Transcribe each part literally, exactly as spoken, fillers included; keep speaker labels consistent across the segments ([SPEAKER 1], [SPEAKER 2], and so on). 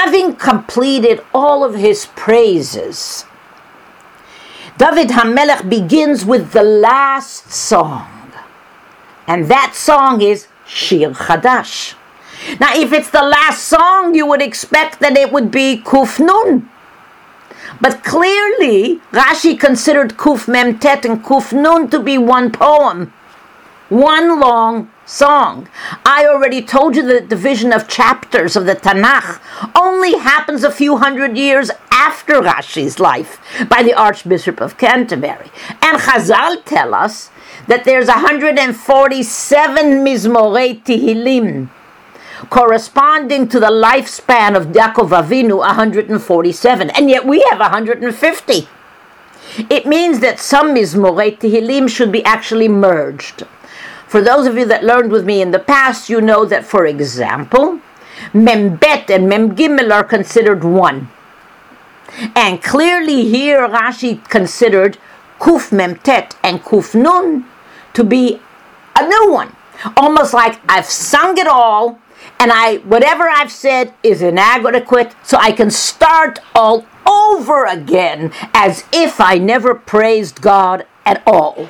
[SPEAKER 1] Having completed all of his praises, David HaMelech begins with the last song. And that song is Shir Chadash. Now, if it's the last song, you would expect that it would be Kuf Nun. But clearly, Rashi considered Kuf Mem Tet and Kuf Nun to be one poem. One long song. I already told you that the division of chapters of the Tanakh only happens a few hundred years after Rashi's life by the Archbishop of Canterbury. And Chazal tell us that there's one hundred forty-seven Mizmorei Tehillim, corresponding to the lifespan of Yaakov Avinu, one hundred forty-seven. And yet we have one hundred fifty. It means that some Mizmorei Tehillim should be actually merged. For those of you that learned with me in the past, you know that, for example, Mem Bet and Mem Gimel are considered one. And clearly here Rashi considered Kuf Mem Tet and Kuf Nun to be a new one. Almost like I've sung it all, and I whatever I've said is inadequate, so I can start all over again as if I never praised God at all.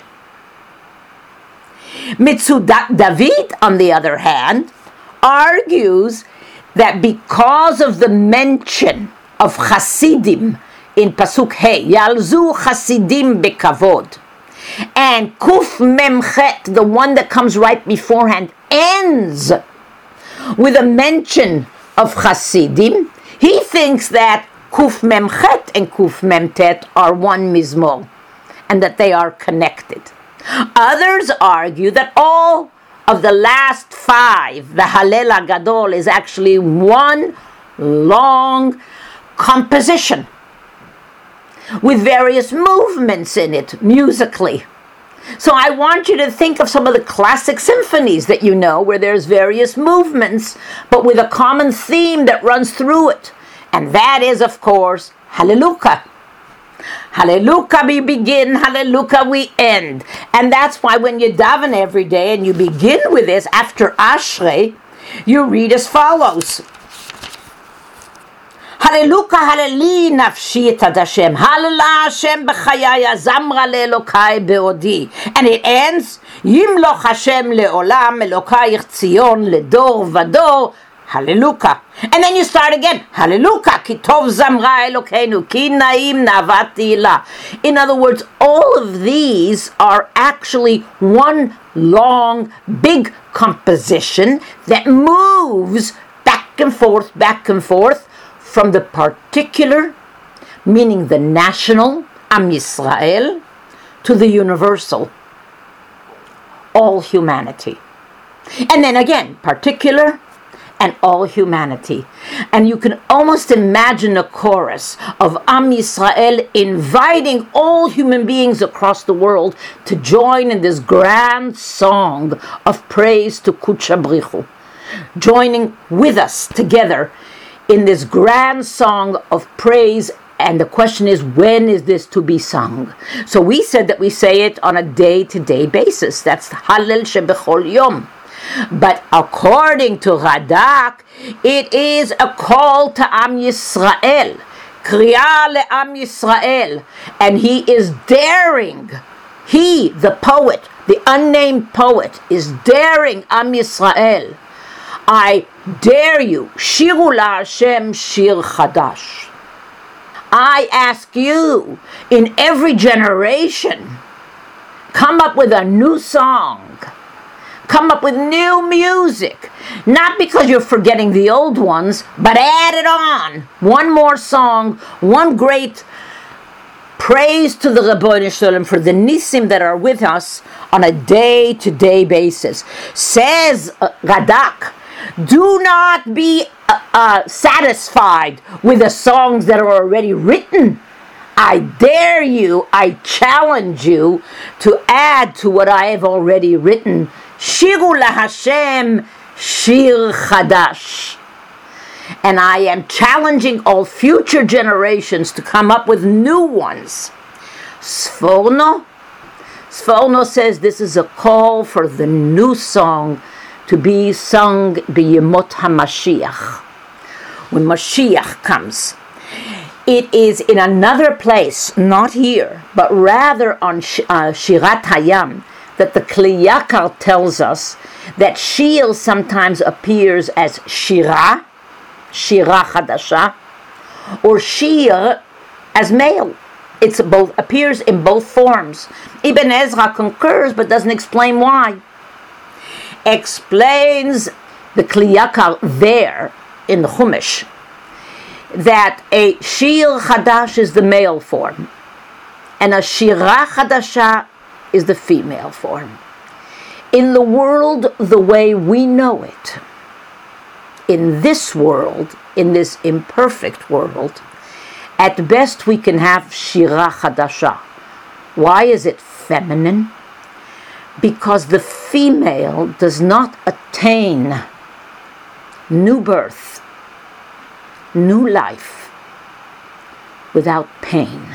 [SPEAKER 1] Mitzudat David, on the other hand, argues that because of the mention of Hasidim in Pasuk Hey, Yalzu Hasidim Bekavod, and Kuf Memchet, the one that comes right beforehand, ends with a mention of Hasidim, he thinks that Kuf Memchet and Kuf Memtet are one Mizmor, and that they are connected. Others argue that all of the last five, the Halel HaGadol, is actually one long composition with various movements in it, musically. So I want you to think of some of the classic symphonies that you know, where there's various movements, but with a common theme that runs through it. And that is, of course, Hallelujah. Hallelujah we begin, Hallelujah we end. And that's why when you daven every day and you begin with this after Ashrei, you read as follows. Hallelujah, Halleli nafshi et ad Hashem. Hallelujah Hashem b'chayaya zamra le'elokai be'odi. And it ends, Yimloch Hashem le'olam elokayich Tzion ledor vador. Hallelujah. And then you start again. Hallelujah. Ki tov zamra Elokeinu. Ki naim navati la. In other words, all of these are actually one long, big composition that moves back and forth, back and forth from the particular, meaning the national, Am Yisrael, to the universal, all humanity. And then again, particular, and all humanity. And you can almost imagine a chorus of Am Yisrael inviting all human beings across the world to join in this grand song of praise to Kudsha Brichu, joining with us together in this grand song of praise. And the question is, when is this to be sung? So we said that we say it on a day-to-day basis. That's Hallel Shebechol Yom. But according to Radak, it is a call to Am Yisrael, Kriya le'Am Yisrael, and he is daring, he, the poet, the unnamed poet, is daring Am Yisrael. I dare you, Shiru LaHashem Shir Chadash. I ask you, in every generation, come up with a new song. Come up with new music. Not because you're forgetting the old ones, but add it on. One more song, one great praise to the Ribbono Shel Olam for the Nisim that are with us on a day-to-day basis. Says uh, Radak, do not be uh, uh, satisfied with the songs that are already written. I dare you, I challenge you to add to what I have already written. Shiru LaHashem Shir Chadash. And I am challenging all future generations to come up with new ones. Sforno, Sforno says this is a call for the new song to be sung B'Yemot HaMashiach, when Mashiach comes. It is in another place, not here, but rather on Sh- uh, Shirat Hayam, that the Kli Yakar tells us that Shir sometimes appears as Shira, Shira Chadasha, or Shir as male. It both appears in both forms. Ibn Ezra concurs but doesn't explain why. Explains the Kli Yakar there in the Chumash that a Shir Chadash is the male form and a Shira Chadasha is the female form. In the world the way we know it, in this world, in this imperfect world, at best we can have Shira Chadasha. Why is it feminine? Because the female does not attain new birth, new life, without pain.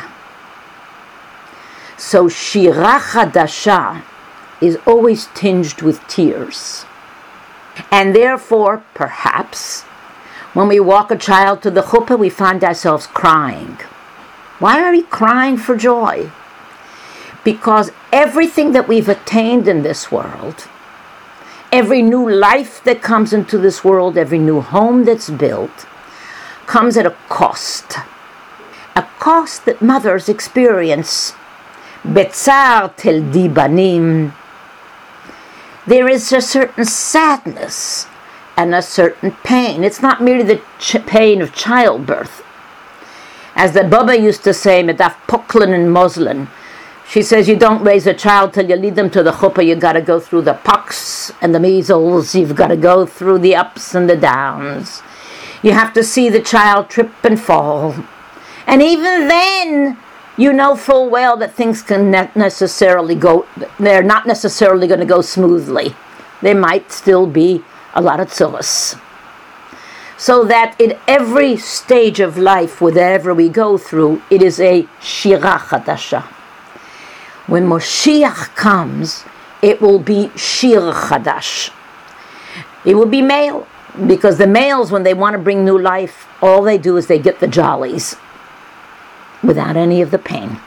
[SPEAKER 1] So Shira Chadasha is always tinged with tears. And therefore, perhaps, when we walk a child to the chuppah, we find ourselves crying. Why are we crying for joy? Because everything that we've attained in this world, every new life that comes into this world, every new home that's built, comes at a cost. A cost that mothers experience. Betzar teldi banim. There is a certain sadness and a certain pain. It's not merely the ch- pain of childbirth. As the Baba used to say, Medaf Poklin and Moslin, she says, you don't raise a child till you lead them to the chuppah. You got to go through the pox and the measles. You've got to go through the ups and the downs. You have to see the child trip and fall. And even then, you know full well that things can not necessarily go, they're not necessarily going to go smoothly. There might still be a lot of tzuras. So that in every stage of life, whatever we go through, it is a Shira Chadasha. When Moshiach comes, it will be Shir Chadash. It will be male. Because the males, when they want to bring new life, all they do is they get the jollies without any of the pain.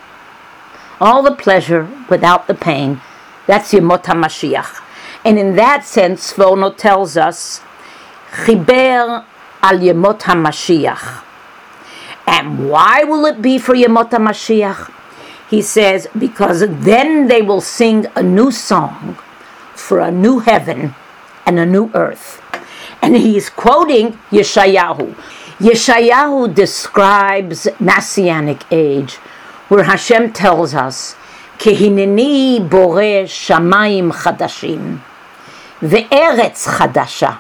[SPEAKER 1] All the pleasure without the pain. That's Yemot HaMashiach. And in that sense, Sforno tells us, Chiber al Yemot HaMashiach. And why will it be for Yemot HaMashiach? He says, because then they will sing a new song for a new heaven and a new earth. And he's quoting Yeshayahu. Yeshayahu describes Messianic age, where Hashem tells us, Kehineni boreh shamayim chadashim, ve'eretz chadasha.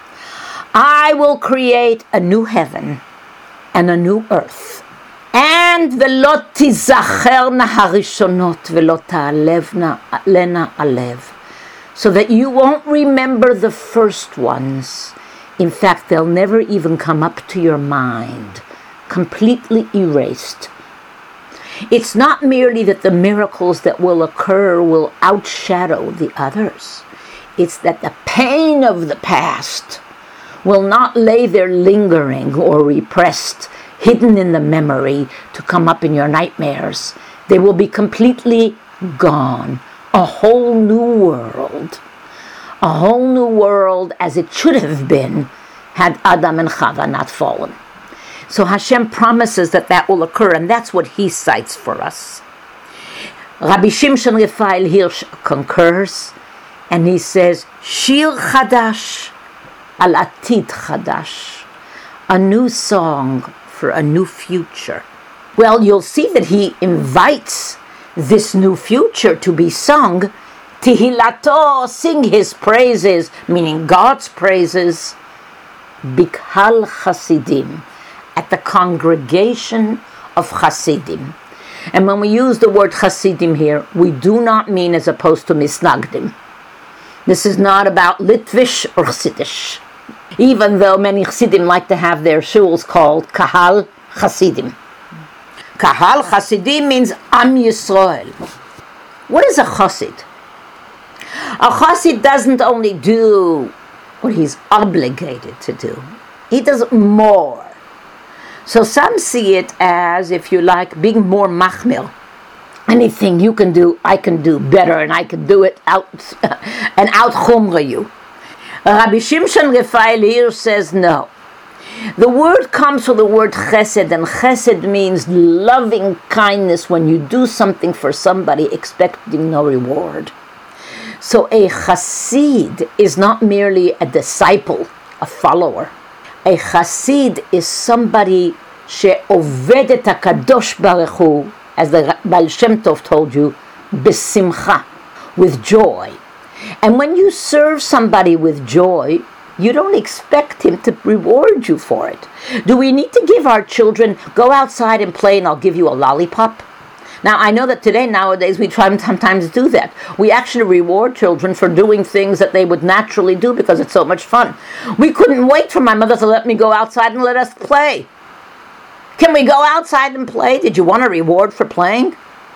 [SPEAKER 1] I will create a new heaven and a new earth. And ve'lo tizacherna harishonot ve'lo ta'alevna lena alev. So that you won't remember the first ones. In fact, they'll never even come up to your mind. Completely erased. It's not merely that the miracles that will occur will outshadow the others. It's that the pain of the past will not lay there lingering or repressed, hidden in the memory to come up in your nightmares. They will be completely gone. A whole new world. A whole new world as it should have been had Adam and Chava not fallen. So Hashem promises that that will occur, and that's what he cites for us. Rabbi Shimshon Raphael Hirsch concurs, and he says, Shir Chadash al Atid Chadash, a new song for a new future. Well, you'll see that he invites this new future to be sung. Tihilato, sing his praises, meaning God's praises, Bikhal Chasidim, at the congregation of Chasidim. And when we use the word Chasidim here, we do not mean as opposed to Misnagdim. This is not about Litvish or Chassidish, even though many Chassidim like to have their shuls called Kahal Chasidim. Kahal Chasidim means Am Yisrael. What is a Chassid? A Chassid doesn't only do what he's obligated to do. He does more. So some see it as, if you like, being more machmir. Anything you can do, I can do better, and I can do it out and out chumra you. Rabbi Shimshon Refael here says no. The word comes from the word chesed, and chesed means loving kindness when you do something for somebody expecting no reward. So a chassid is not merely a disciple, a follower. A chassid is somebody she'oved et HaKadosh Baruch Hu, as the Baal Shem Tov told you, besimcha, with joy. And when you serve somebody with joy, you don't expect him to reward you for it. Do we need to give our children, go outside and play and I'll give you a lollipop? Now, I know that today, nowadays, we try and sometimes do that. We actually reward children for doing things that they would naturally do because it's so much fun. We couldn't wait for my mother to let me go outside and let us play. Can we go outside and play? Did you want a reward for playing?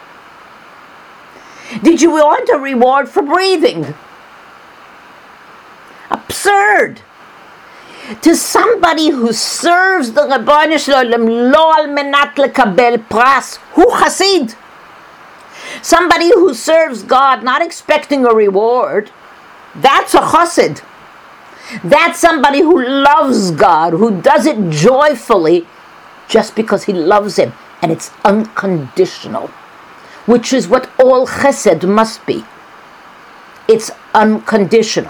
[SPEAKER 1] Did you want a reward for breathing? Absurd. To somebody who serves the Rebbeinu Shalom lo al menat lekabel pras, hu chassid. Somebody who serves God not expecting a reward, that's a chassid. That's somebody who loves God, who does it joyfully just because he loves him, and it's unconditional, which is what all chesed must be. It's unconditional.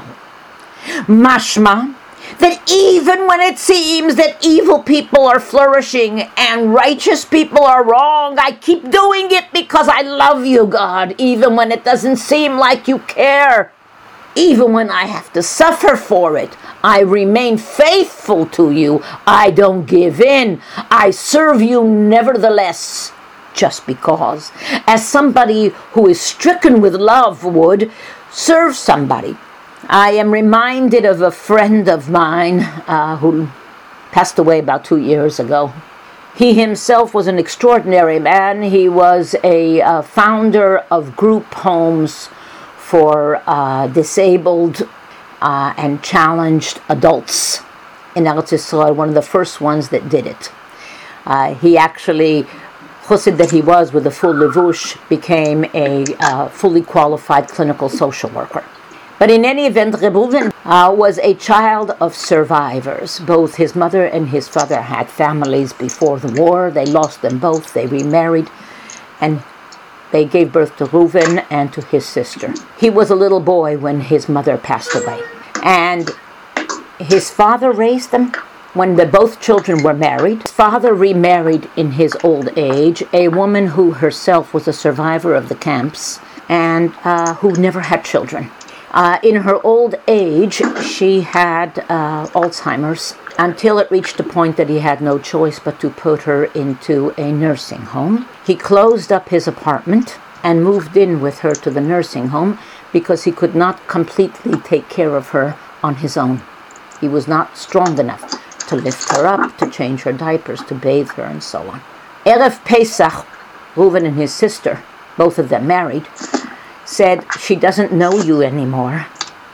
[SPEAKER 1] Mashma, that even when it seems that evil people are flourishing and righteous people are wrong, I keep doing it because I love you, God, even when it doesn't seem like you care. Even when I have to suffer for it, I remain faithful to you. I don't give in. I serve you nevertheless, just because. As somebody who is stricken with love would serve somebody. I am reminded of a friend of mine uh, who passed away about two years ago. He himself was an extraordinary man. He was a uh, founder of group homes for uh, disabled uh, and challenged adults in Eretz Yisrael, one of the first ones that did it. Uh, he actually, chassid that he was with a full levush, became a uh, fully qualified clinical social worker. But in any event, Reb Reuven uh, was a child of survivors. Both his mother and his father had families before the war. They lost them both. They remarried, and they gave birth to Reuven and to his sister. He was a little boy when his mother passed away. And his father raised them. When the both children were married, his father remarried in his old age a woman who herself was a survivor of the camps and uh, who never had children. Uh, in her old age, she had uh, Alzheimer's until it reached a point that he had no choice but to put her into a nursing home. He closed up his apartment and moved in with her to the nursing home because he could not completely take care of her on his own. He was not strong enough to lift her up, to change her diapers, to bathe her, and so on. Erev Pesach, Reuven and his sister, both of them married, said, she doesn't know you anymore,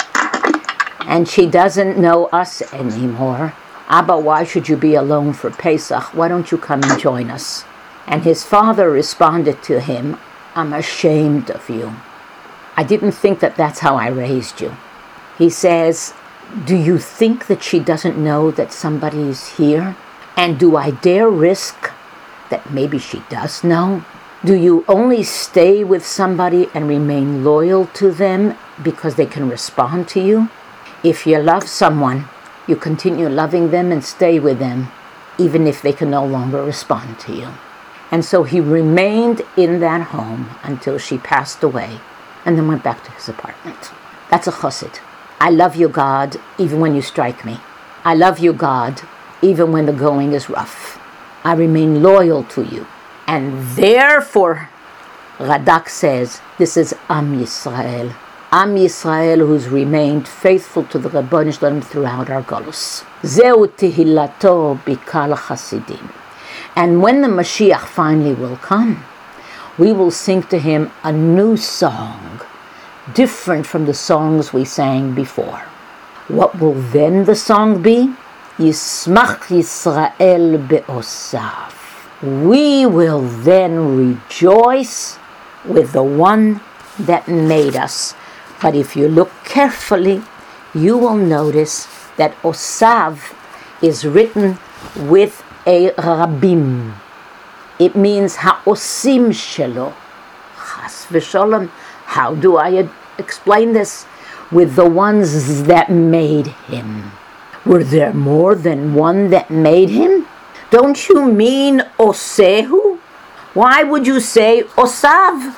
[SPEAKER 1] and she doesn't know us anymore. Abba, why should you be alone for Pesach? Why don't you come and join us? And his father responded to him, I'm ashamed of you. I didn't think that that's how I raised you. He says, do you think that she doesn't know that somebody is here? And do I dare risk that maybe she does know? Do you only stay with somebody and remain loyal to them because they can respond to you? If you love someone, you continue loving them and stay with them, even if they can no longer respond to you. And so he remained in that home until she passed away, and then went back to his apartment. That's a chassid. I love you, God, even when you strike me. I love you, God, even when the going is rough. I remain loyal to you. And therefore, Radak says, this is Am Yisrael. Am Yisrael, who's remained faithful to the Rebbeinu Shalom throughout our galus. Zeu tehilato bikal chasidim. And when the Mashiach finally will come, we will sing to him a new song, different from the songs we sang before. What will then the song be? Yismach Yisrael be'osav. We will then rejoice with the one that made us. But if you look carefully, you will notice that Osav is written with a rabim. It means ha'osim shelo. Chas v'sholom. How do I explain this? With the ones that made him. Were there more than one that made him? Don't you mean Osehu? Why would you say Osav?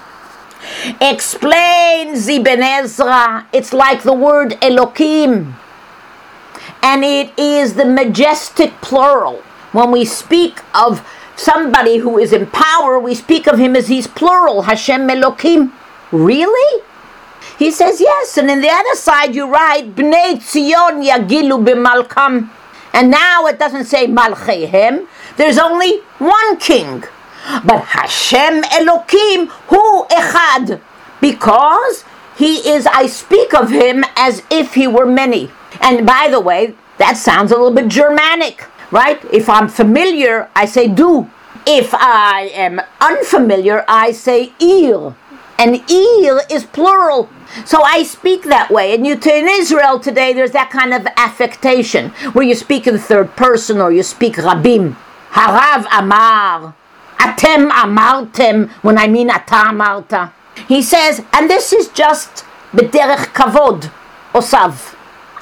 [SPEAKER 1] Explains Ibn Ezra. It's like the word Elokim. And it is the majestic plural. When we speak of somebody who is in power, we speak of him as he's plural. Hashem Elokim. Really? He says yes. And in the other side you write, Bnei Tzion yagilu b'malkam. And now it doesn't say Malchehem. There's only one king. But Hashem Elokim hu echad. Because he is, I speak of him as if he were many. And by the way, that sounds a little bit Germanic, right? If I'm familiar, I say du. If I am unfamiliar, I say ir. And ir is plural. So I speak that way. And you, in Israel today, there's that kind of affectation where you speak in third person or you speak rabim. Harav amar. Atem amartem, when I mean ata amarta. He says, and this is just b'derech kavod, osav.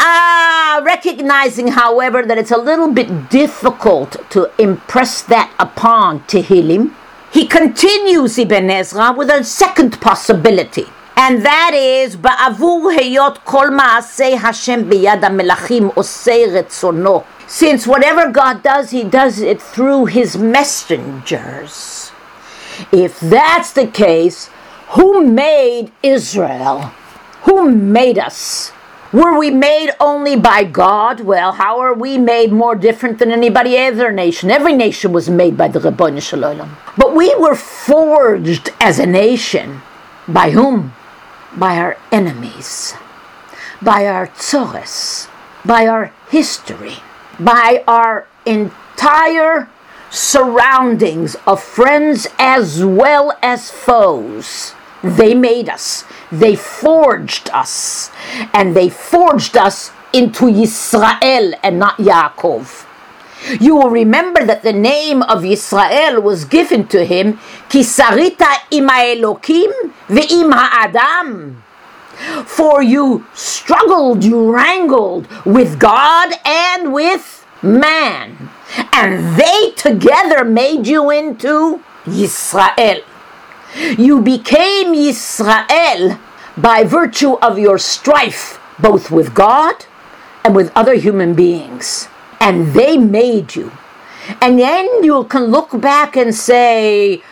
[SPEAKER 1] Ah, recognizing, however, that it's a little bit difficult to impress that upon Tehillim, he continues, Ibn Ezra, with a second possibility. And that is, ba'avur heyot kol ma'aseh Hashem biyad ha'melachim osei retzono. Since whatever God does, he does it through his messengers. If that's the case, who made Israel? Who made us? Were we made only by God? Well, how are we made more different than anybody other nation? Every nation was made by the Ribono Shel Olam. But we were forged as a nation. By whom? By our enemies. By our tzores. By our history. By our entire surroundings of friends as well as foes. They made us. They forged us. And they forged us into Yisrael and not Yaakov. You will remember that the name of Yisrael was given to him, Ki sarita im ha'elokim ve'im ha'adam. For you struggled, you wrangled with God and with man. And they together made you into Yisrael. You became Yisrael by virtue of your strife, both with God and with other human beings. And they made you. And then you can look back and say,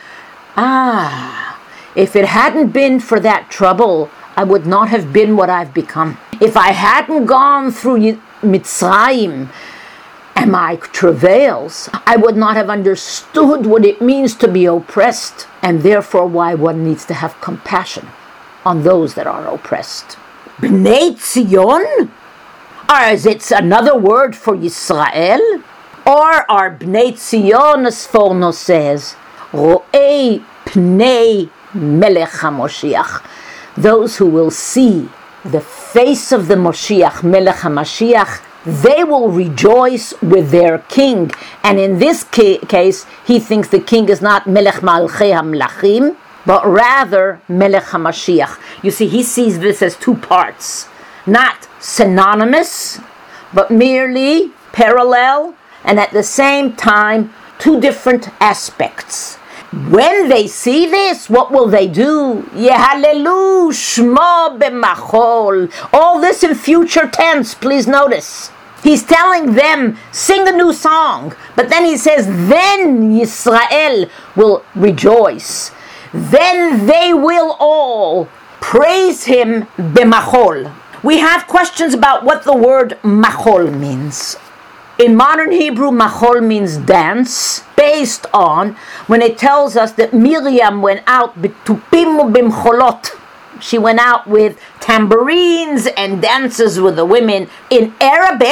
[SPEAKER 1] ah, if it hadn't been for that trouble, I would not have been what I've become. If I hadn't gone through Mitzrayim and my travails, I would not have understood what it means to be oppressed, and therefore why one needs to have compassion on those that are oppressed. Bnei Tzion? Or is it another word for Yisrael? Or are Bnei Tzion, as Sforno says, Ro'ei Pnei Melech HaMoshiach, those who will see the face of the Moshiach, Melech HaMashiach, they will rejoice with their king. And in this ca- case, he thinks the king is not Melech Malchei HaMlachim, but rather Melech HaMashiach. You see, he sees this as two parts, not synonymous, but merely parallel, and at the same time, two different aspects. When they see this, what will they do? Yehalelu shmo b'machol. All this in future tense, please notice. He's telling them, sing a new song. But then he says, then Yisrael will rejoice. Then they will all praise him b'machol. We have questions about what the word machol means. In modern Hebrew, machol means dance, based on when it tells us that Miriam went out b'tupim u'b'mcholot. She went out with tambourines and dances with the women. In Arabic,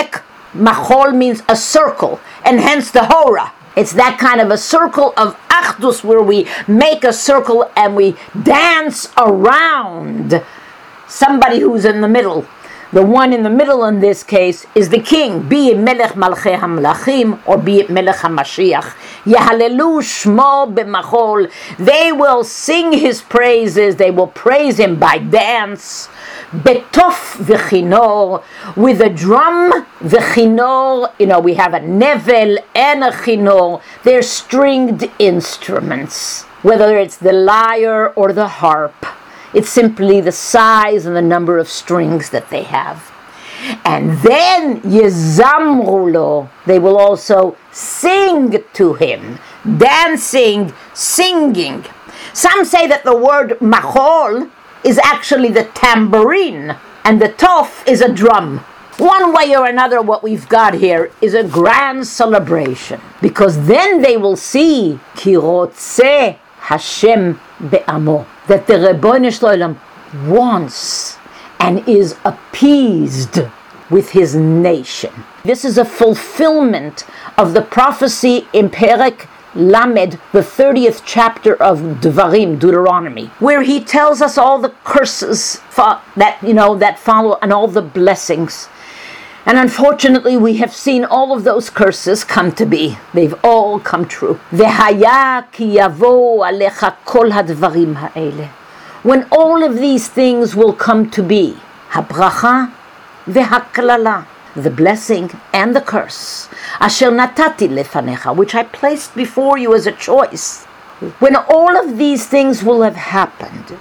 [SPEAKER 1] Machol means a circle, and hence the hora. It's that kind of a circle of achdus where we make a circle and we dance around somebody who's in the middle. The one in the middle in this case is the king, be it Melech Malchei HaMelachim or be it Melech HaMashiach. Yahalelu Shmo b'machol. They will sing his praises, they will praise him by dance. Betof v'chinor, with a drum, v'chinor, you know, we have a nevel and a chinor. They're stringed instruments, whether it's the lyre or the harp. It's simply the size and the number of strings that they have. And then Yezamru lo, they will also sing to him, dancing, singing. Some say that the word machol is actually the tambourine, and the tof is a drum. One way or another, what we've got here is a grand celebration, because then they will see Ki rotzeh Hashem be'amo, that the Rebbeinu Shalom wants and is appeased with his nation. This is a fulfillment of the prophecy in Perek Lamed, the thirtieth chapter of Devarim, Deuteronomy, where he tells us all the curses for, that you know that follow and all the blessings. And unfortunately, we have seen all of those curses come to be. They've all come true. V'haya ki yavo alecha kol hadvarim ha'ele. When all of these things will come to be, habracha v'haklala, the blessing and the curse, asher natati lefanecha, which I placed before you as a choice. When all of these things will have happened,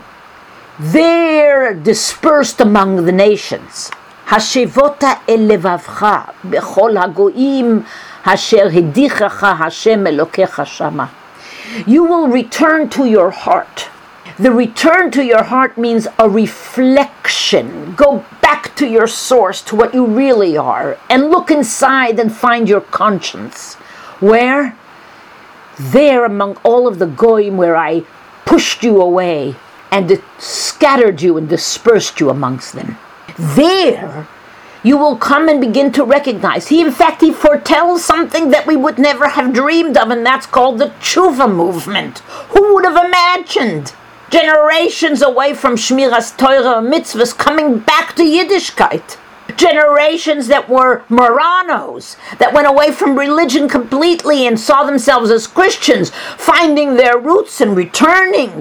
[SPEAKER 1] they're dispersed among the nations. Hashevota el levavcha bechol hagoim asher hidichacha Hashem elokecha shama. You will return to your heart. The return to your heart means a reflection. Go back to your source, to what you really are, and look inside and find your conscience. Where? There among all of the goyim where I pushed you away and scattered you and dispersed you amongst them. There you will come and begin to recognize. He, in fact, he foretells something that we would never have dreamed of, and that's called the tshuva movement. Who would have imagined generations away from Shmiras Torah mitzvahs coming back to Yiddishkeit? Generations that were Moranos, that went away from religion completely and saw themselves as Christians, finding their roots and returning.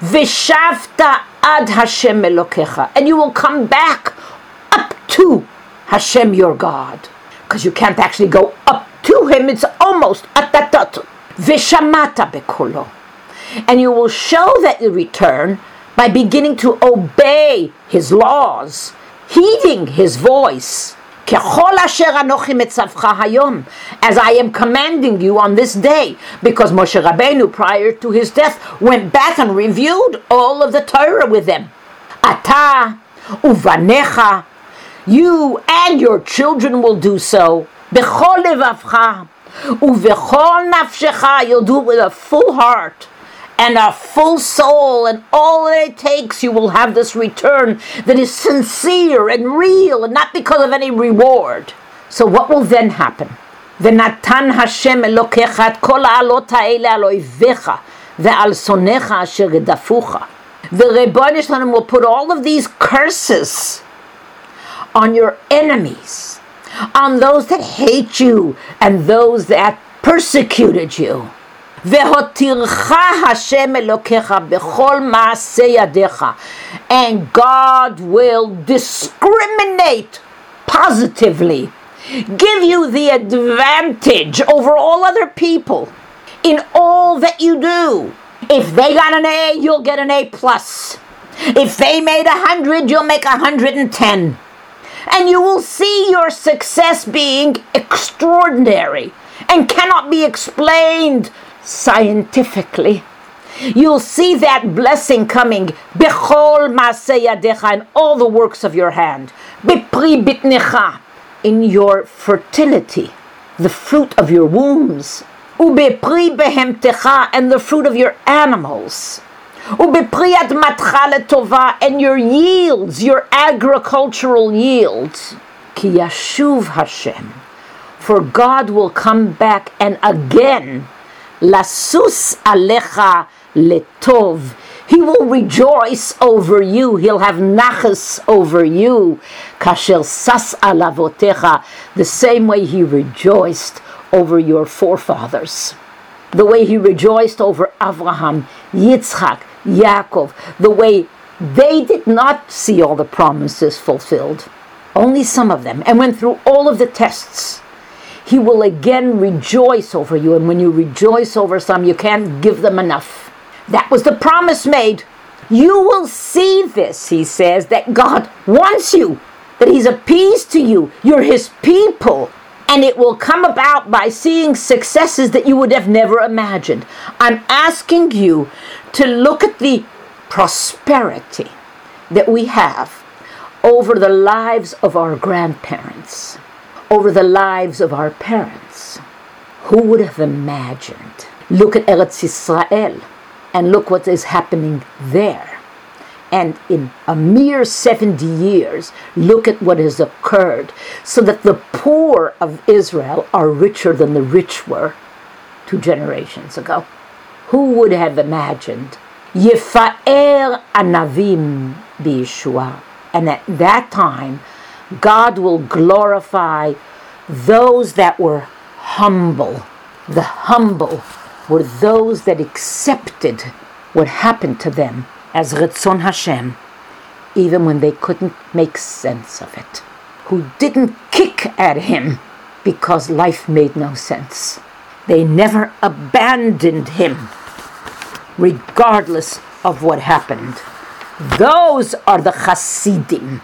[SPEAKER 1] Vishavta ad Hashem Elokecha, and you will come back up to Hashem your God, because you can't actually go up to him. It's almost atatat. Vishamata bekolo, and you will show that you return by beginning to obey his laws, heeding his voice. Kechol asher anochi metzavcha hayom, as I am commanding you on this day, because Moshe Rabbeinu, prior to his death, went back and reviewed all of the Torah with them. Ata uvanecha, you and your children will do so. Bechol levavcha uvechol nafshecha, you'll do it with a full heart and a full soul, and all that it takes, you will have this return that is sincere and real, and not because of any reward. So what will then happen? V'natan Hashem Elokecha et kol ha'alot ha'ele al oivecha ve'al sonecha asher gedafucha. The Rebbeinu Shalom will put all of these curses on your enemies, on those that hate you and those that persecuted you. Hashem Elokecha bechol maaseh yadecha, and God will discriminate positively, give you the advantage over all other people in all that you do. If they got an A, you'll get an A plus. If they made a hundred, you'll make a hundred and ten. And you will see your success being extraordinary and cannot be explained scientifically. You'll see that blessing coming, bechol maaseh yadecha, in all the works of your hand, bipri bitnecha, in your fertility, the fruit of your wombs, ubepri behemtecha, and the fruit of your animals, ubepri admatcha letova, and your yields, your agricultural yields. Ki yashuv Hashem For God will come back and again, lasus alecha letov. He will rejoice over you. He'll have nachas over you. Kasher sas alavotecha. The same way he rejoiced over your forefathers. The way he rejoiced over Abraham, Yitzchak, Yaakov. The way they did not see all the promises fulfilled. Only some of them. And went through all of the tests. He will again rejoice over you. And when you rejoice over some, you can't give them enough. That was the promise made. You will see this, he says, that God wants you, that he's appeased to you. You're his people. And it will come about by seeing successes that you would have never imagined. I'm asking you to look at the prosperity that we have over the lives of our grandparents, over the lives of our parents. Who would have imagined? Look at Eretz Yisrael. And look what is happening there. And in a mere seventy years, look at what has occurred. So that the poor of Israel are richer than the rich were two generations ago. Who would have imagined? Yifa'er anavim b'Yeshua. And at that time, God will glorify those that were humble. The humble were those that accepted what happened to them as Ratzon Hashem, even when they couldn't make sense of it. Who didn't kick at him because life made no sense. They never abandoned him, regardless of what happened. Those are the Hasidim.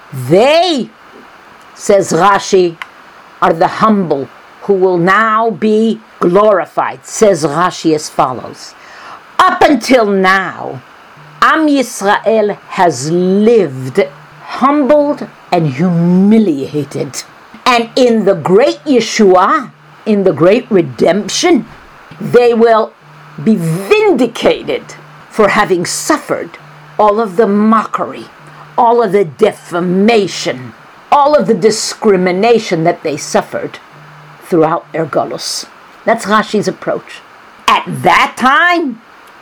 [SPEAKER 1] They, says Rashi, are the humble who will now be glorified. Says Rashi as follows. Up until now, Am Yisrael has lived humbled and humiliated. And in the great Yeshua, in the great redemption, they will be vindicated for having suffered all of the mockery, all of the defamation, all of the discrimination that they suffered throughout their galus. That's Rashi's approach. At that time,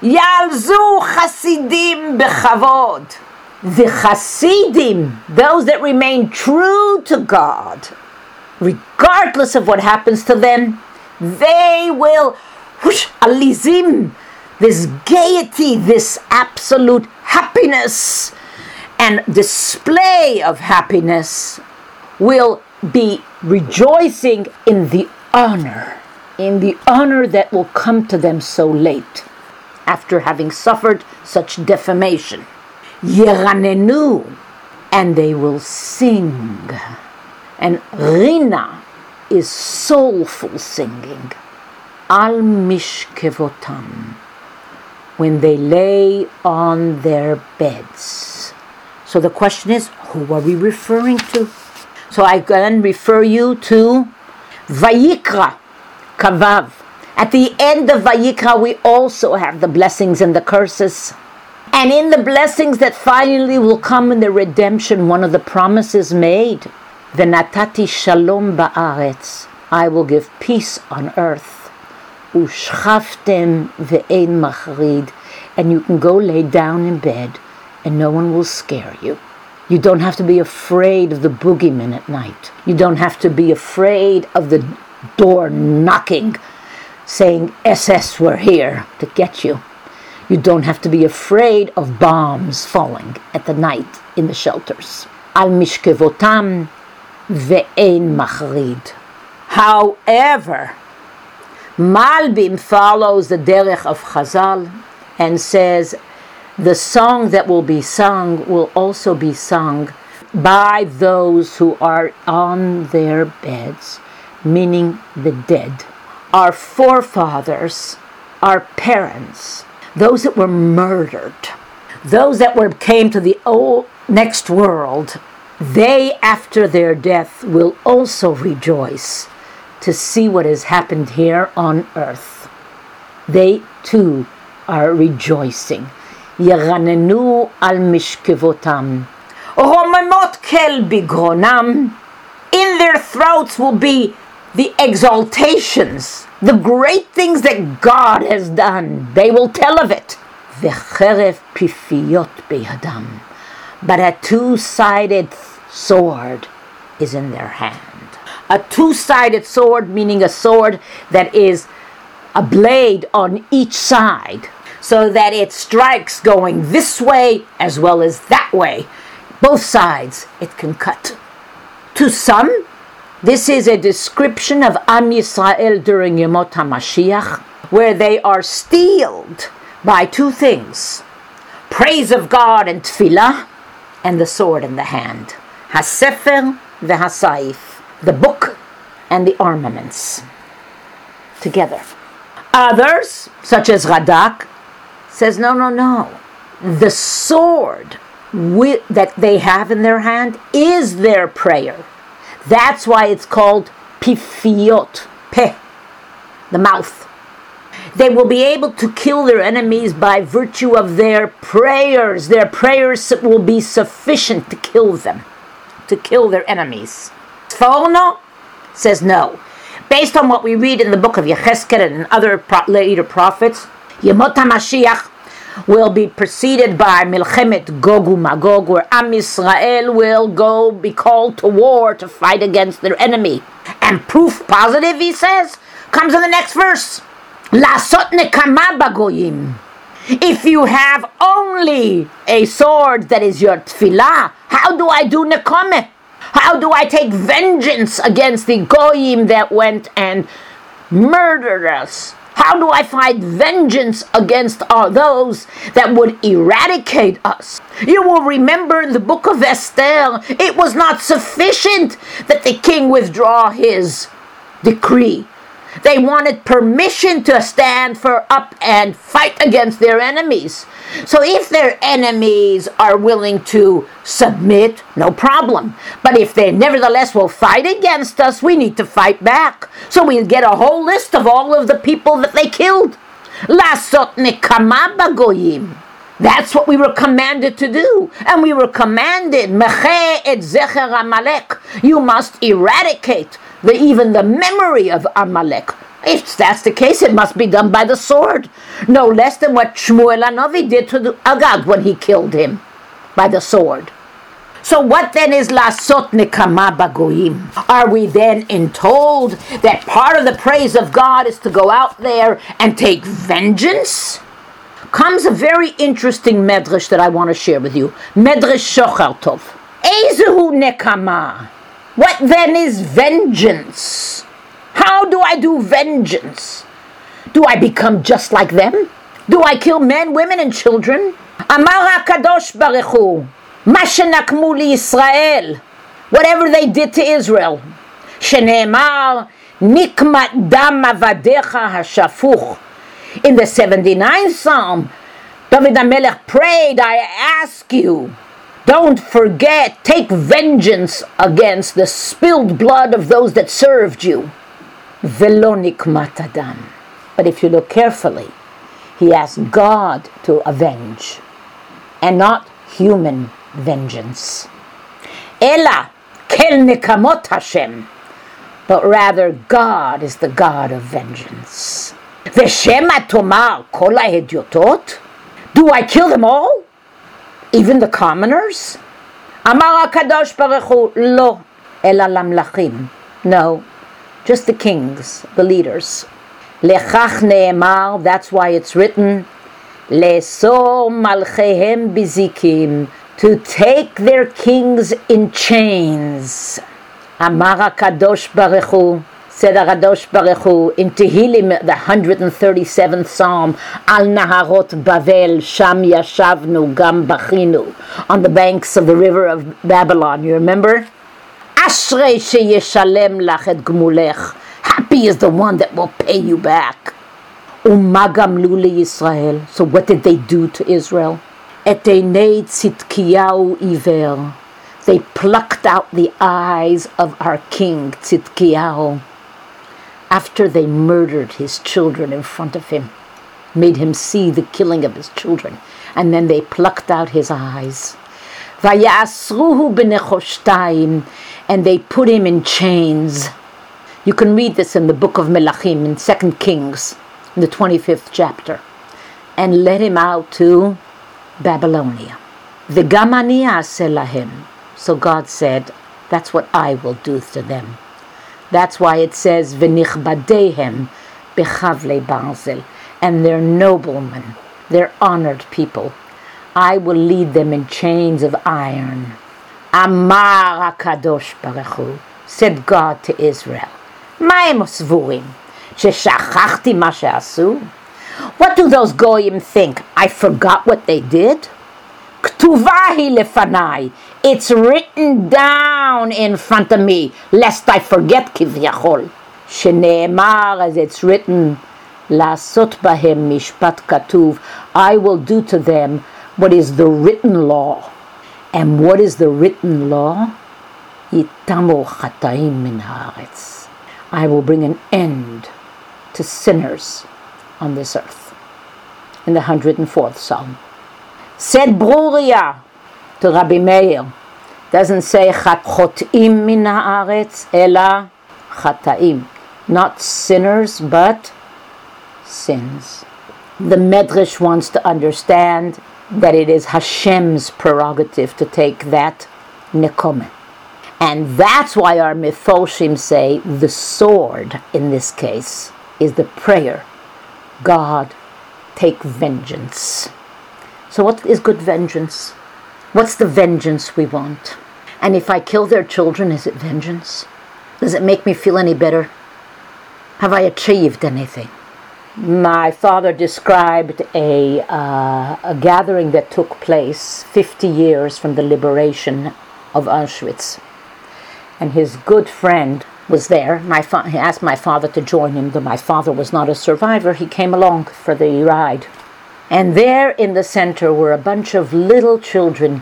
[SPEAKER 1] Yalzu Chasidim bechavod. The Chasidim, those that remain true to God, regardless of what happens to them, they will, whoosh, alizim, this gaiety, this absolute happiness and display of happiness will be rejoicing in the honor, in the honor that will come to them so late, after having suffered such defamation. Yeranenu, and they will sing. And Rina is soulful singing. Al mishkevotam, when they lay on their beds. So the question is, who are we referring to? So I can refer you to Vayikra, Kavav. At the end of Vayikra, we also have the blessings and the curses. And in the blessings that finally will come in the redemption, one of the promises made, V'natati shalom ba'aretz, I will give peace on earth. Ushchaftem ve'ein machrid, and you can go lay down in bed and no one will scare you. You don't have to be afraid of the boogeyman at night. You don't have to be afraid of the door knocking, saying S S we're here to get you. You don't have to be afraid of bombs falling at the night in the shelters. Al mishkevotam ve'ein machrid. However, Malbim follows the derech of Chazal and says the song that will be sung will also be sung by those who are on their beds, meaning the dead. Our forefathers, our parents, those that were murdered, those that were came to the old next world, they after their death will also rejoice to see what has happened here on earth. They too are rejoicing. Yeranenu al mishkevotam. Romemot kel bigronam. In their throats will be the exaltations, the great things that God has done. They will tell of it. V'cherev pifiyot beyadam. But a two-sided sword is in their hand. A two-sided sword, meaning a sword that is a blade on each side, so that it strikes going this way as well as that way. Both sides it can cut. To some, this is a description of Am Yisrael during Yemot HaMashiach, where they are steeled by two things: praise of God and tefillah, and the sword in the hand. HaSefer v'HaSaif, the book and the armaments, together. Others, such as Radak, says no, no, no. The sword with, that they have in their hand is their prayer. That's why it's called pifiyot, peh, the mouth. They will be able to kill their enemies by virtue of their prayers. Their prayers will be sufficient to kill them, to kill their enemies. Sforno says no. Based on what we read in the book of Yechezkel and other pro- later prophets, Yemot HaMashiach will be preceded by Milchemet Gog uMagog, where Am Yisrael will go be called to war to fight against their enemy. And proof positive, he says, comes in the next verse. Lasot nekama bagoyim. If you have only a sword that is your tefillah, how do I do nekame? How do I take vengeance against the goyim that went and murdered us? How do I find vengeance against all those that would eradicate us? You will remember in the book of Esther, it was not sufficient that the king withdraw his decree. They wanted permission to stand for up and fight against their enemies. So if their enemies are willing to submit, no problem. But if they nevertheless will fight against us, we need to fight back. So we get a whole list of all of the people that they killed. Lasot nekama bagoyim. That's what we were commanded to do. And we were commanded, Meche et zecher Amalek. You must eradicate the, even the memory of Amalek. If that's the case, it must be done by the sword. No less than what Shmuel HaNavi did to Agag when he killed him, by the sword. So what then is Lasot Nekama Bagoyim? Are we then in told that part of the praise of God is to go out there and take vengeance? Comes a very interesting medrash that I want to share with you. Medrash Shochar Tov. Ezehu Nekama. What then is vengeance? How do I do vengeance? Do I become just like them? Do I kill men, women, and children? Amar HaKadosh Baruch Hu, Ma shenakmu liYisrael, whatever they did to Israel. Sheneemar, Nikmat dam avadecha hashafuch. In the seventy-ninth Psalm, David HaMelech prayed, I ask you, don't forget, take vengeance against the spilled blood of those that served you. Velo nikmat adam. But if you look carefully, he asked God to avenge, and not human vengeance. Ela kel nekamot Hashem. But rather, God is the God of vengeance. Veshema tomar kol hahedyotot. Do I kill them all? Even the commoners? Amar HaKadosh Baruch Hu, lo, ela lamlachim. No, just the kings, the leaders. Lechach neemar, that's why it's written, le'sor malchehem bizikim, to take their kings in chains. Amar HaKadosh Baruch Hu, said HaKadosh Baruch Hu in Tehillim, the one hundred thirty-seventh Psalm, Al Naharot Bavel, Sham Yashavnu Gam Bachinu, on the banks of the river of Babylon. You remember? Ashrei sheyeshalem lach et gmulech. Happy is the one that will pay you back. Uma gamlu liYisrael. So what did they do to Israel? Et einei Tzidkiyahu iver. They plucked out the eyes of our king Tzidkiyahu after they murdered his children in front of him, made him see the killing of his children, and then they plucked out his eyes. Vayasruhu b'nechoshtayim, and they put him in chains. You can read this in the book of Melachim, in Second Kings, in the twenty-fifth chapter. And led him out to Babylonia. V'gam ani a'aseh lahem. So God said, that's what I will do to them. That's why it says, v'nichbadehem bechavlei barzel. And they're noblemen, they're honored people. I will lead them in chains of iron. Amar HaKadosh Baruch Hu, said God to Israel, מה הם סבורים? ששכחתי מה שעשו? What do those goyim think? I forgot what they did? כתובה היא לפניי. It's written down in front of me, lest I forget כביכול. שנאמר, as it's written, לעשות בהם משפט כתוב. I will do to them what is the written law. And what is the written law? יתמו חטאים מן הארץ. I will bring an end to sinners on this earth. In the one hundred fourth Psalm. Said Bruria to Rabbi Meir, doesn't say chot'im min haaretz, ela chataim. Not sinners, but sins. The Medrash wants to understand that it is Hashem's prerogative to take that nekomah. And that's why our Mefoshim say the sword, in this case, is the prayer. God, take vengeance. So what is good vengeance? What's the vengeance we want? And if I kill their children, is it vengeance? Does it make me feel any better? Have I achieved anything? My father described a, uh, a gathering that took place fifty years from the liberation of Auschwitz. And his good friend was there. My fa- he asked my father to join him, though my father was not a survivor. He came along for the ride. And there in the center were a bunch of little children,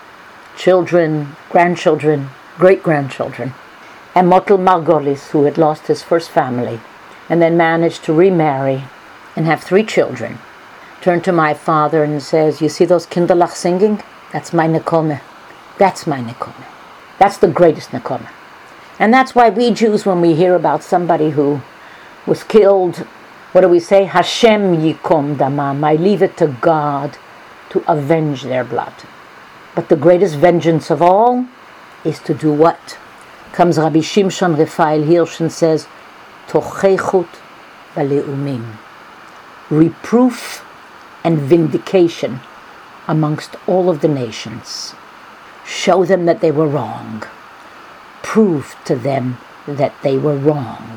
[SPEAKER 1] children, grandchildren, great-grandchildren, and Motel Margolis, who had lost his first family, and then managed to remarry and have three children, turned to my father and says, you see those kinderlach singing? That's my nekomah. That's my nekomah. That's the greatest nekomah. And that's why we Jews, when we hear about somebody who was killed, what do we say? Hashem yikom damam. I leave it to God to avenge their blood. But the greatest vengeance of all is to do what? Comes Rabbi Shimshon Raphael Hirsch and says, Tochechut baleumim. Reproof and vindication amongst all of the nations. Show them that they were wrong. Prove to them that they were wrong.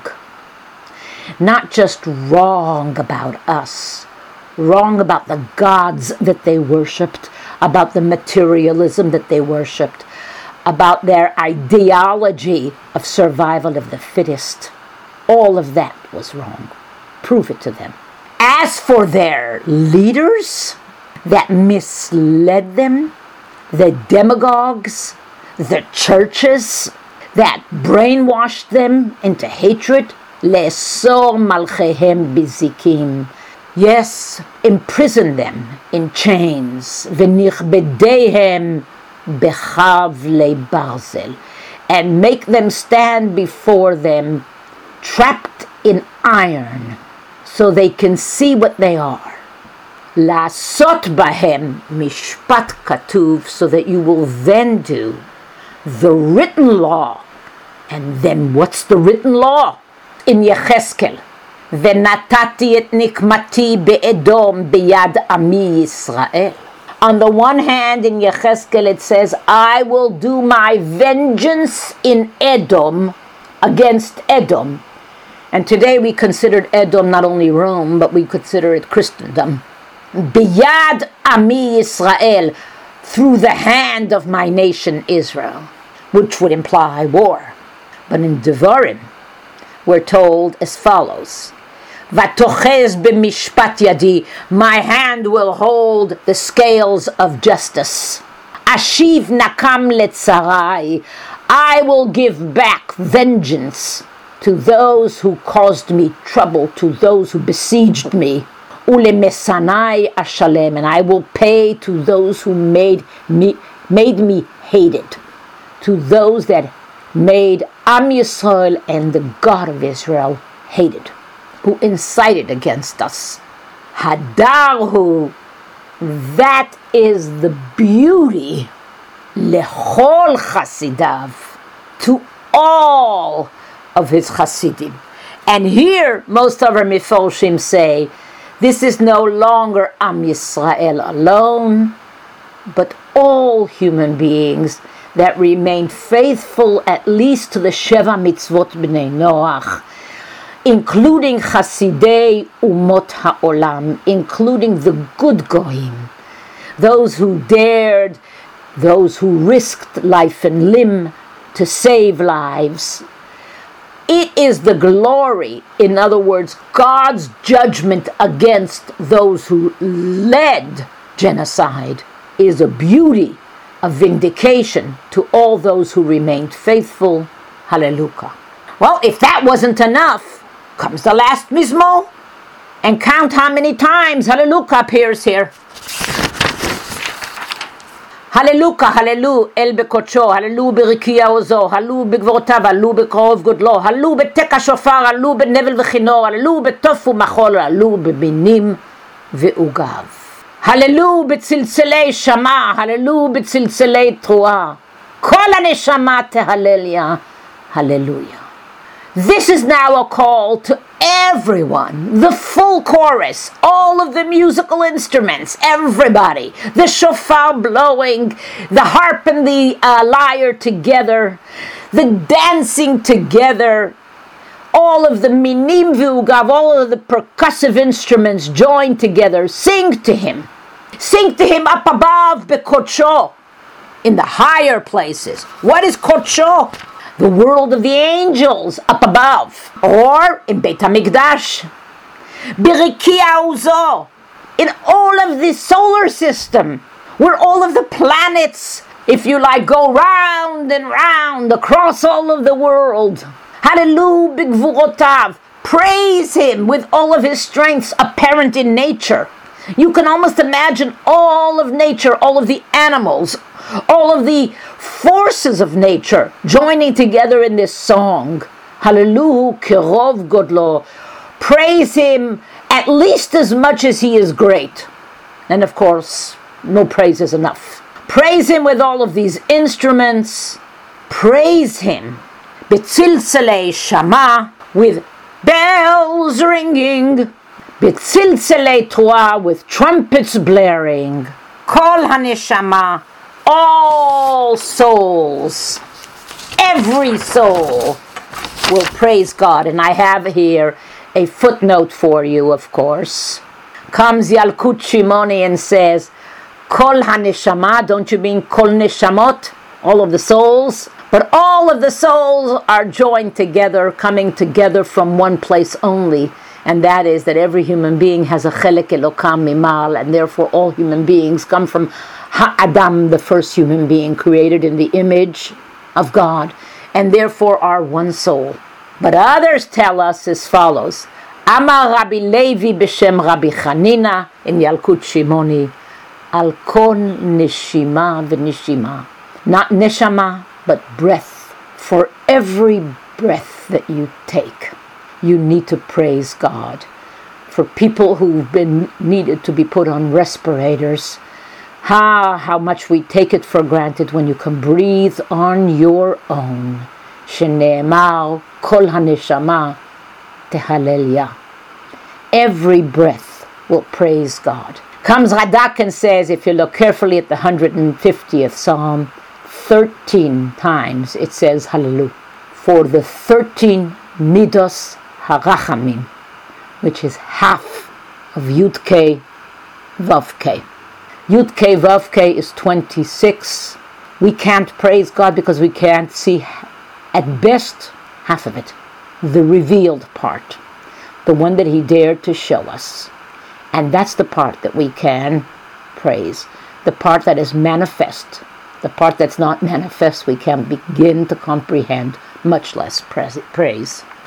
[SPEAKER 1] Not just wrong about us, wrong about the gods that they worshipped, about the materialism that they worshipped, about their ideology of survival of the fittest. All of that was wrong. Prove it to them. As for their leaders that misled them, the demagogues, the churches that brainwashed them into hatred, le'esor malchehem bizikim. Yes, imprison them in chains, v'nichbedehem bechavlei barzel, and make them stand before them trapped in iron, so they can see what they are. La'asot bahem mishpat katuv, so that you will then do the written law. And then what's the written law? In Yecheskel, V'natati et nikmati be'edom beyad ami Yisrael. On the one hand, in Yecheskel it says, I will do my vengeance in Edom against Edom. And today we considered Edom not only Rome, but we consider it Christendom. Biyad ami Yisrael, through the hand of my nation Israel, which would imply war. But in Devarim, we're told as follows, Vatochez b'mishpat yadi, my hand will hold the scales of justice. Ashiv nakam letzarai, I will give back vengeance to those who caused me trouble, to those who besieged me. Ulemesanai ashalem, and I will pay to those who made me made me hated, to those that made Am Yisrael and the God of Israel hated, who incited against us. Hadarhu, that is the beauty, lechol chasidav, to all of his chasidim. And here, most of our Meforshim say, this is no longer Am Yisrael alone, but all human beings that remain faithful at least to the Sheva Mitzvot B'nai Noach, including Chasidei Umot HaOlam, including the good goyim, those who dared, those who risked life and limb to save lives. It is the glory, in other words, God's judgment against those who led genocide, is a beauty, a vindication to all those who remained faithful. Hallelujah. Well, if that wasn't enough, comes the last Mizmor, and count how many times Hallelujah appears here. Hallelujah, hallelujah, El Bekocho, hallelujah, Berikia Ozo, hallelujah, Begvortav, hallelujah, Bekrov Godlo, hallelujah, Beteka Shofar, hallelujah, Benevel Vechinor, hallelujah, Betofu Machol, hallelujah, Bebinim Veugav. Hallelujah, Betzilzelei Shama, hallelujah, Betzilzelei Troa. Kol HaNeshama Tehalelia, hallelujah. This is now a call to everyone, the full chorus, all of the musical instruments, everybody, the shofar blowing, the harp and the uh, lyre together, the dancing together, all of the minim v'ugav, all of the percussive instruments joined together, sing to him. Sing to him up above, bekodsho, in the higher places. What is kodsho? The world of the angels up above, or in Beit HaMikdash, Birikia Uzo, in all of the solar system, where all of the planets, if you like, go round and round across all of the world. Hallelujah, Bigvurotav, praise him with all of his strengths apparent in nature. You can almost imagine all of nature, all of the animals, all of the forces of nature joining together in this song. Hallelujah, Kirov Godlo. Praise him at least as much as he is great. And of course, no praise is enough. Praise him with all of these instruments. Praise him. Betzilzelei Shama, with bells ringing. Betzilzelei Troa, with trumpets blaring. Kol HaNeshama, all souls, every soul will praise God. And I have here a footnote for you, of course. Comes Yalkut Shimoni and says, Kol HaNeshama, don't you mean Kol Neshamot? All of the souls? But all of the souls are joined together, coming together from one place only. And that is that every human being has a Chelek Elokam Mimal, and therefore all human beings come from Ha-Adam, the first human being created in the image of God, and therefore are one soul. But others tell us as follows. Amar Rabbi Levi b'shem Rabbi Chanina in Yalkut Shimoni, Al kon neshima v'neshima. Not neshama, but breath. For every breath that you take, you need to praise God. For people who've been needed to be put on respirators, how, how much we take it for granted when you can breathe on your own. Shene'emar kol haneshama tehalelia. Every breath will praise God. Comes Radak and says, if you look carefully at the one hundred fiftieth Psalm, thirteen times it says hallelujah. For the thirteen midos harachamim, which is half of Yud K Vav K. Yud K Vav K is twenty-six. We can't praise God because we can't see, at best, half of it. The revealed part. The one that he dared to show us. And that's the part that we can praise. The part that is manifest. The part that's not manifest we can't begin to comprehend, much less praise.